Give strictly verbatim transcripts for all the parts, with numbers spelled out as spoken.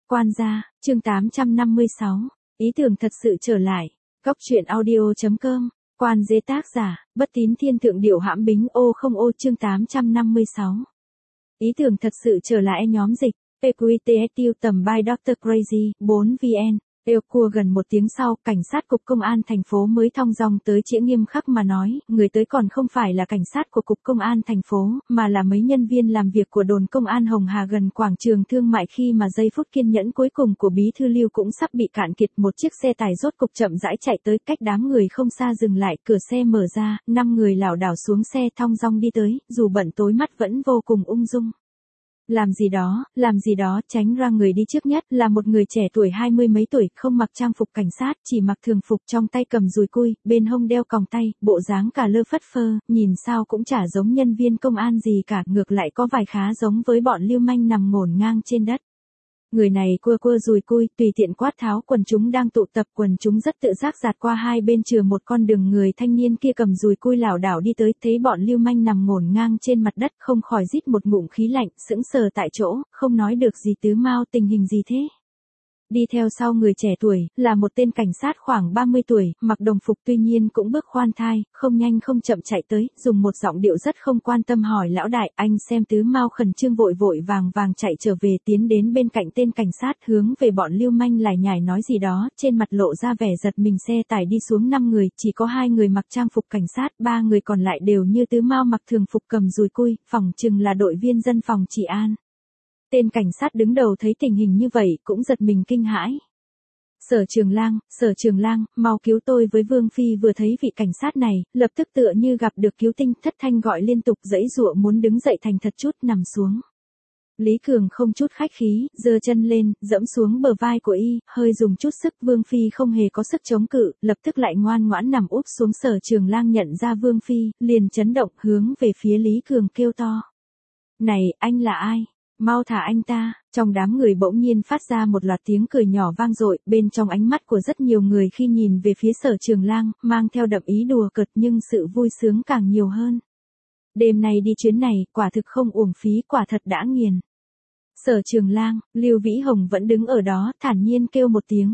Quan gia, chương tám trăm năm mươi sáu, ý tưởng thật sự trở lại. Góc truyện audio chấm com, Quan dế tác giả, Bất Tín Thiên Thượng Điệu Hãm Bính ô không ô chương tám trăm năm mươi sáu. Ý tưởng thật sự trở lại nhóm dịch, pê quy tê ét tiêu tầm by doctor Crazy, bốn vn. Eo cua gần một tiếng sau, cảnh sát cục công an thành phố mới thong dong tới chĩa nghiêm khắc mà nói, người tới còn không phải là cảnh sát của cục công an thành phố, mà là mấy nhân viên làm việc của đồn công an Hồng Hà gần quảng trường thương mại khi mà giây phút kiên nhẫn cuối cùng của bí thư Lưu cũng sắp bị cạn kiệt. Một chiếc xe tải rốt cục chậm rãi chạy tới, cách đám người không xa dừng lại, cửa xe mở ra, năm người lảo đảo xuống xe thong dong đi tới, dù bận tối mắt vẫn vô cùng ung dung. Làm gì đó, làm gì đó, tránh ra. Người đi trước nhất là một người trẻ tuổi hai mươi mấy tuổi, không mặc trang phục cảnh sát, chỉ mặc thường phục, trong tay cầm dùi cui, bên hông đeo còng tay, bộ dáng cả lơ phất phơ, nhìn sao cũng chả giống nhân viên công an gì cả, ngược lại có vài khá giống với bọn lưu manh nằm ngổn ngang trên đất. Người này cua cua dùi cui, tùy tiện quát tháo quần chúng đang tụ tập. Quần chúng rất tự giác dạt qua hai bên chừa một con đường. Người thanh niên kia cầm dùi cui lảo đảo đi tới, thấy bọn lưu manh nằm ngổn ngang trên mặt đất, không khỏi rít một ngụm khí lạnh, sững sờ tại chỗ, không nói được gì. Tứ Mao, tình hình gì thế? Đi theo sau người trẻ tuổi, là một tên cảnh sát khoảng ba mươi tuổi, mặc đồng phục, tuy nhiên cũng bước khoan thai, không nhanh không chậm chạy tới, dùng một giọng điệu rất không quan tâm hỏi: lão đại, anh xem. Tứ Mao khẩn trương vội vội vàng vàng chạy trở về, tiến đến bên cạnh tên cảnh sát, hướng về bọn lưu manh lải nhải nói gì đó, trên mặt lộ ra vẻ giật mình. Xe tải đi xuống năm người, chỉ có hai người mặc trang phục cảnh sát, ba người còn lại đều như Tứ Mao mặc thường phục cầm dùi cui, phỏng chừng là đội viên dân phòng trị an. Tên cảnh sát đứng đầu thấy tình hình như vậy, cũng giật mình kinh hãi. Sở Trường Lang, Sở Trường Lang, mau cứu tôi với. Vương Phi vừa thấy vị cảnh sát này, lập tức tựa như gặp được cứu tinh, thất thanh gọi liên tục, giãy giụa muốn đứng dậy, thành thật chút nằm xuống. Lý Cường không chút khách khí, giơ chân lên, dẫm xuống bờ vai của y, hơi dùng chút sức. Vương Phi không hề có sức chống cự, lập tức lại ngoan ngoãn nằm úp xuống. Sở Trường Lang nhận ra Vương Phi, liền chấn động, hướng về phía Lý Cường kêu to: này, anh là ai? Mau thả anh ta. Trong đám người bỗng nhiên phát ra một loạt tiếng cười nhỏ vang dội, bên trong ánh mắt của rất nhiều người khi nhìn về phía Sở Trường Lang, mang theo đậm ý đùa cợt, nhưng sự vui sướng càng nhiều hơn. Đêm nay đi chuyến này, quả thực không uổng phí, quả thật đã nghiền. Sở Trường Lang, Lưu Vĩ Hồng vẫn đứng ở đó, thản nhiên kêu một tiếng.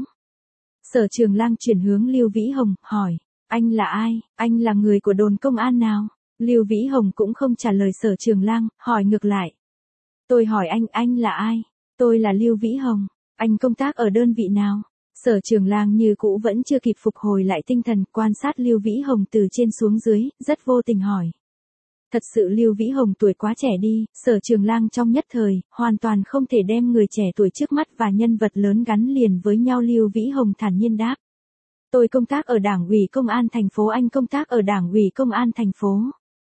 Sở Trường Lang chuyển hướng Lưu Vĩ Hồng, hỏi: anh là ai, anh là người của đồn công an nào? Lưu Vĩ Hồng cũng không trả lời Sở Trường Lang, hỏi ngược lại: tôi hỏi anh, anh là ai? Tôi là Lưu Vĩ Hồng. Anh công tác ở đơn vị nào? Sở Trường Lang như cũ vẫn chưa kịp phục hồi lại tinh thần, quan sát Lưu Vĩ Hồng từ trên xuống dưới, rất vô tình hỏi. Thật sự Lưu Vĩ Hồng tuổi quá trẻ đi. Sở Trường Lang trong nhất thời, hoàn toàn không thể đem người trẻ tuổi trước mắt và nhân vật lớn gắn liền với nhau. Lưu Vĩ Hồng thản nhiên đáp: tôi công tác ở Đảng ủy Công an thành phố. Anh công tác ở Đảng ủy Công an thành phố?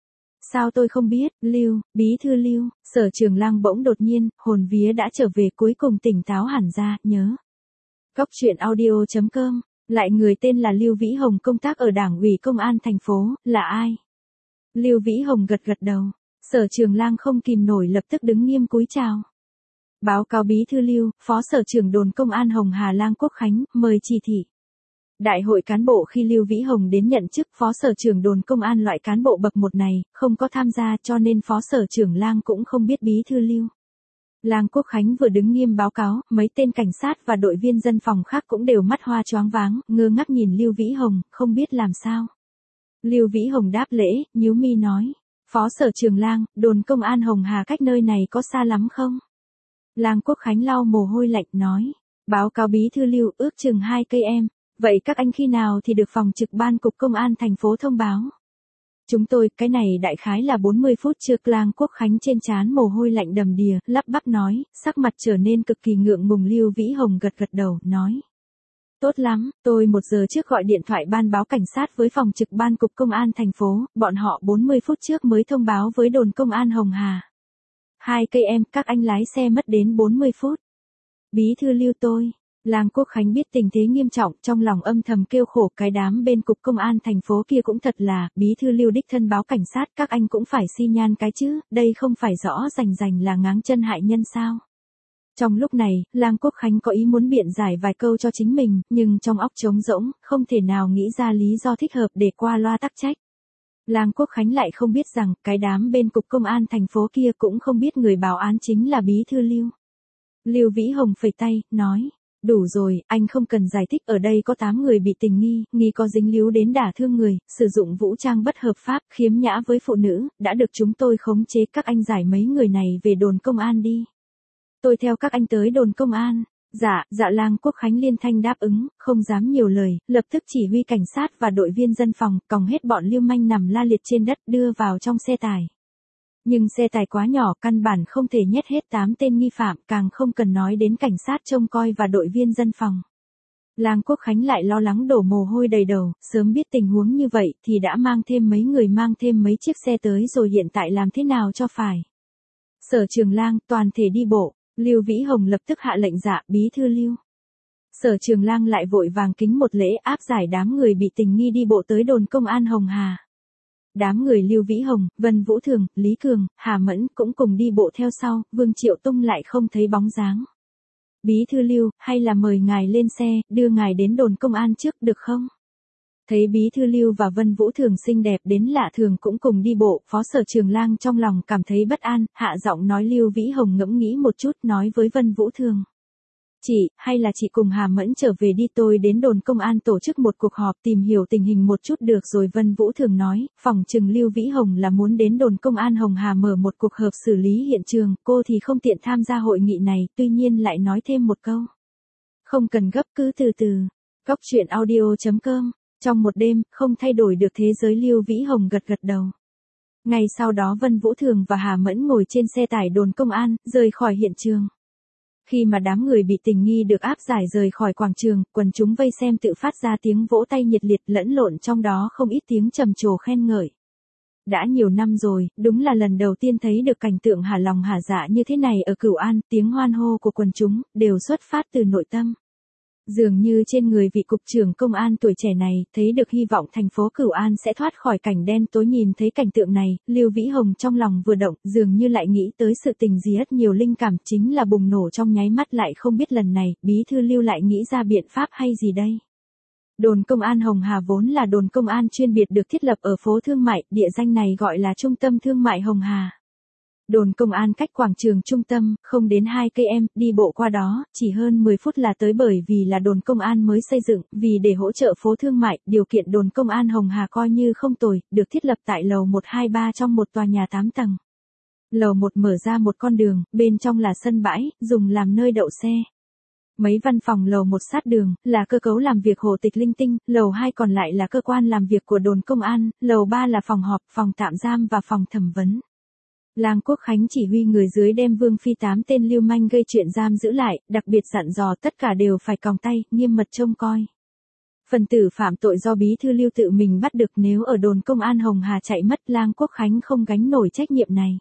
Sao tôi không biết? Lưu, bí thư Lưu. Sở Trường Lang bỗng đột nhiên, hồn vía đã trở về, cuối cùng tỉnh táo hẳn ra, nhớ. Góc truyện audio chấm com, lại người tên là Lưu Vĩ Hồng công tác ở Đảng ủy Công an thành phố, là ai? Lưu Vĩ Hồng gật gật đầu. Sở Trường Lang không kìm nổi, lập tức đứng nghiêm cúi chào. Báo cáo bí thư Lưu, phó sở trưởng đồn công an Hồng Hà Lang Quốc Khánh, mời chỉ thị. Đại hội cán bộ. Khi Lưu Vĩ Hồng đến nhận chức phó sở trưởng đồn công an, loại cán bộ bậc một này, không có tham gia, cho nên phó sở trưởng Lang cũng không biết bí thư Lưu. Lang Quốc Khánh vừa đứng nghiêm báo cáo, mấy tên cảnh sát và đội viên dân phòng khác cũng đều mắt hoa choáng váng, ngơ ngác nhìn Lưu Vĩ Hồng, không biết làm sao. Lưu Vĩ Hồng đáp lễ, nhíu mi nói: phó sở trưởng Lang, đồn công an Hồng Hà cách nơi này có xa lắm không? Lang Quốc Khánh lau mồ hôi lạnh, nói: báo cáo bí thư Lưu, ước chừng hai cây em. Vậy các anh khi nào thì được phòng trực ban cục công an thành phố thông báo? Chúng tôi, cái này đại khái là bốn mươi phút trước. Lang Quốc Khánh trên trán mồ hôi lạnh đầm đìa, lắp bắp nói, sắc mặt trở nên cực kỳ ngượng ngùng. Lưu Vĩ Hồng gật gật đầu, nói: tốt lắm, tôi một giờ trước gọi điện thoại ban báo cảnh sát với phòng trực ban cục công an thành phố, bọn họ bốn mươi phút trước mới thông báo với đồn công an Hồng Hà. Hai cây em, các anh lái xe mất đến bốn mươi phút. Bí thư Lưu tôi. Lang Quốc Khánh biết tình thế nghiêm trọng, trong lòng âm thầm kêu khổ, cái đám bên cục công an thành phố kia cũng thật là, bí thư Lưu đích thân báo cảnh sát, các anh cũng phải xi nhan cái chứ, đây không phải rõ rành rành là ngáng chân hại nhân sao? Trong lúc này, Lang Quốc Khánh có ý muốn biện giải vài câu cho chính mình, nhưng trong óc trống rỗng, không thể nào nghĩ ra lý do thích hợp để qua loa tắc trách. Lang Quốc Khánh lại không biết rằng, cái đám bên cục công an thành phố kia cũng không biết người báo án chính là bí thư Lưu. Lưu Vĩ Hồng phẩy tay, nói. Đủ rồi, anh không cần giải thích, ở đây có tám người bị tình nghi, nghi có dính líu đến đả thương người, sử dụng vũ trang bất hợp pháp, khiếm nhã với phụ nữ, đã được chúng tôi khống chế, các anh giải mấy người này về đồn công an đi. Tôi theo các anh tới đồn công an. Dạ, dạ Lang Quốc Khánh liên thanh đáp ứng, không dám nhiều lời, lập tức chỉ huy cảnh sát và đội viên dân phòng, còng hết bọn lưu manh nằm la liệt trên đất đưa vào trong xe tải. Nhưng xe tải quá nhỏ, căn bản không thể nhét hết tám tên nghi phạm, càng không cần nói đến cảnh sát trông coi và đội viên dân phòng. Lang Quốc Khánh lại lo lắng đổ mồ hôi đầy đầu, sớm biết tình huống như vậy thì đã mang thêm mấy người mang thêm mấy chiếc xe tới rồi, hiện tại làm thế nào cho phải. Sở Trường Lang, toàn thể đi bộ. Lưu Vĩ Hồng lập tức hạ lệnh, dạ, bí thư Lưu. Sở Trường Lang lại vội vàng kính một lễ, áp giải đám người bị tình nghi đi bộ tới đồn công an Hồng Hà. Đám người Lưu Vĩ Hồng, Vân Vũ Thường, Lý Cường, Hà Mẫn cũng cùng đi bộ theo sau, Vương Triệu Tung lại không thấy bóng dáng. Bí thư Lưu, hay là mời ngài lên xe, đưa ngài đến đồn công an trước được không? Thấy bí thư Lưu và Vân Vũ Thường xinh đẹp đến lạ thường cũng cùng đi bộ, Phó Sở Trường Lang trong lòng cảm thấy bất an, hạ giọng nói. Lưu Vĩ Hồng ngẫm nghĩ một chút, nói với Vân Vũ Thường. Chị, hay là chị cùng Hà Mẫn trở về đi, tôi đến đồn công an tổ chức một cuộc họp tìm hiểu tình hình một chút được rồi. Vân Vũ Thường nói, phòng trừng Lưu Vĩ Hồng là muốn đến đồn công an Hồng Hà mở một cuộc họp xử lý hiện trường, cô thì không tiện tham gia hội nghị này, tuy nhiên lại nói thêm một câu. Không cần gấp, cứ từ từ. Góc truyện audio chấm com. Trong một đêm, không thay đổi được thế giới. Lưu Vĩ Hồng gật gật đầu. Ngay sau đó Vân Vũ Thường và Hà Mẫn ngồi trên xe tải đồn công an, rời khỏi hiện trường. Khi mà đám người bị tình nghi được áp giải rời khỏi quảng trường, quần chúng vây xem tự phát ra tiếng vỗ tay nhiệt liệt, lẫn lộn trong đó không ít tiếng trầm trồ khen ngợi. Đã nhiều năm rồi, đúng là lần đầu tiên thấy được cảnh tượng hả lòng hả dạ như thế này ở Cửu An, tiếng hoan hô của quần chúng đều xuất phát từ nội tâm. Dường như trên người vị cục trưởng công an tuổi trẻ này, thấy được hy vọng thành phố Cửu An sẽ thoát khỏi cảnh đen tối. Nhìn thấy cảnh tượng này, Lưu Vĩ Hồng trong lòng vừa động, dường như lại nghĩ tới sự tình gì rất nhiều linh cảm, chính là bùng nổ trong nháy mắt. Lại không biết lần này, bí thư Lưu lại nghĩ ra biện pháp hay gì đây. Đồn công an Hồng Hà vốn là đồn công an chuyên biệt được thiết lập ở phố Thương Mại, địa danh này gọi là Trung tâm Thương mại Hồng Hà. Đồn công an cách quảng trường trung tâm, không đến hai cây em, đi bộ qua đó, chỉ hơn mười phút là tới. Bởi vì là đồn công an mới xây dựng, vì để hỗ trợ phố Thương Mại, điều kiện đồn công an Hồng Hà coi như không tồi, được thiết lập tại lầu một hai ba trong một tòa nhà tám tầng. Lầu một mở ra một con đường, bên trong là sân bãi, dùng làm nơi đậu xe. Mấy văn phòng lầu một sát đường, là cơ cấu làm việc hồ tịch linh tinh, lầu hai còn lại là cơ quan làm việc của đồn công an, lầu ba là phòng họp, phòng tạm giam và phòng thẩm vấn. Lang Quốc Khánh chỉ huy người dưới đem Vương Phi tám tên lưu manh gây chuyện giam giữ lại, đặc biệt dặn dò tất cả đều phải còng tay, nghiêm mật trông coi. Phần tử phạm tội do bí thư Lưu tự mình bắt được, nếu ở đồn công an Hồng Hà chạy mất, Lang Quốc Khánh không gánh nổi trách nhiệm này.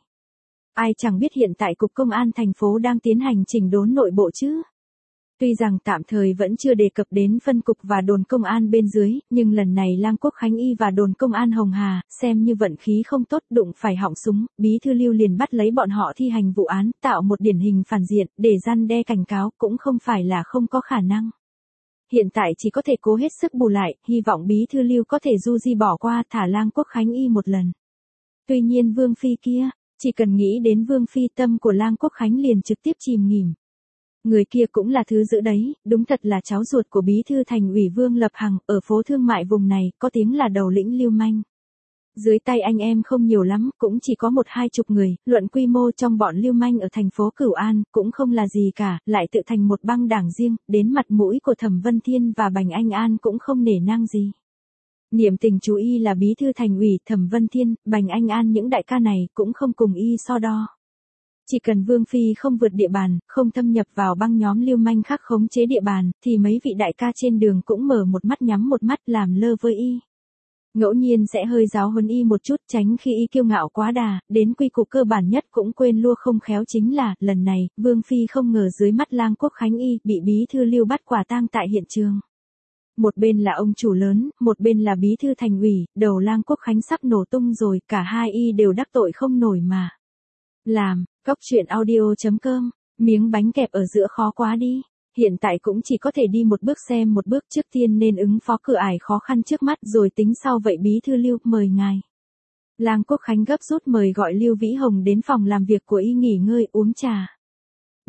Ai chẳng biết hiện tại cục công an thành phố đang tiến hành chỉnh đốn nội bộ chứ. Tuy rằng tạm thời vẫn chưa đề cập đến phân cục và đồn công an bên dưới, nhưng lần này Lang Quốc Khánh y và đồn công an Hồng Hà, xem như vận khí không tốt, đụng phải họng súng, bí thư Lưu liền bắt lấy bọn họ thi hành vụ án, tạo một điển hình phản diện, để răn đe cảnh cáo, cũng không phải là không có khả năng. Hiện tại chỉ có thể cố hết sức bù lại, hy vọng bí thư Lưu có thể du di bỏ qua, thả Lang Quốc Khánh y một lần. Tuy nhiên Vương Phi kia, chỉ cần nghĩ đến Vương Phi, tâm của Lang Quốc Khánh liền trực tiếp chìm nghỉm. Người kia cũng là thứ dữ đấy, đúng thật là cháu ruột của bí thư thành ủy Vương Lập Hằng, ở phố Thương Mại vùng này, có tiếng là đầu lĩnh lưu manh. Dưới tay anh em không nhiều lắm, cũng chỉ có một hai chục người, luận quy mô trong bọn lưu manh ở thành phố Cửu An, cũng không là gì cả, lại tự thành một băng đảng riêng, đến mặt mũi của Thẩm Vân Thiên và Bành Anh An cũng không nể nang gì. Niệm tình chú y là bí thư thành ủy, Thẩm Vân Thiên, Bành Anh An những đại ca này cũng không cùng y so đo. Chỉ cần Vương Phi không vượt địa bàn, không thâm nhập vào băng nhóm lưu manh khác khống chế địa bàn, thì mấy vị đại ca trên đường cũng mở một mắt nhắm một mắt làm lơ với y. Ngẫu nhiên sẽ hơi giáo huấn y một chút, tránh khi y kiêu ngạo quá đà, đến quy củ cơ bản nhất cũng quên lua không khéo. Chính là, lần này, Vương Phi không ngờ dưới mắt Lang Quốc Khánh y, bị bí thư Lưu bắt quả tang tại hiện trường. Một bên là ông chủ lớn, một bên là bí thư thành ủy, đầu Lang Quốc Khánh sắp nổ tung rồi, cả hai y đều đắc tội không nổi mà. Làm, góc truyện audio chấm com, miếng bánh kẹp ở giữa khó quá đi. Hiện tại cũng chỉ có thể đi một bước xem một bước, trước tiên nên ứng phó cửa ải khó khăn trước mắt rồi tính sau. Vậy bí thư Lưu, mời ngài. Lang Quốc Khánh gấp rút mời gọi Lưu Vĩ Hồng đến phòng làm việc của y nghỉ ngơi uống trà.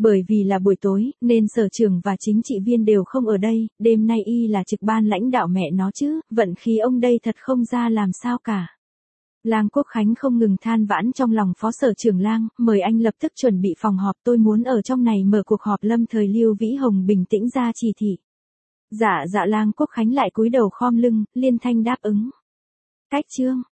Bởi vì là buổi tối, nên sở trưởng và chính trị viên đều không ở đây, đêm nay y là trực ban lãnh đạo mẹ nó chứ, vận khí ông đây thật không ra làm sao cả. Lang Quốc Khánh không ngừng than vãn trong lòng phó sở trưởng Lang, mời anh lập tức chuẩn bị phòng họp, tôi muốn ở trong này mở cuộc họp. Lâm Thời Lưu Vĩ Hồng bình tĩnh ra chỉ thị. Dạ dạ Lang Quốc Khánh lại cúi đầu khom lưng, liên thanh đáp ứng. Cách chương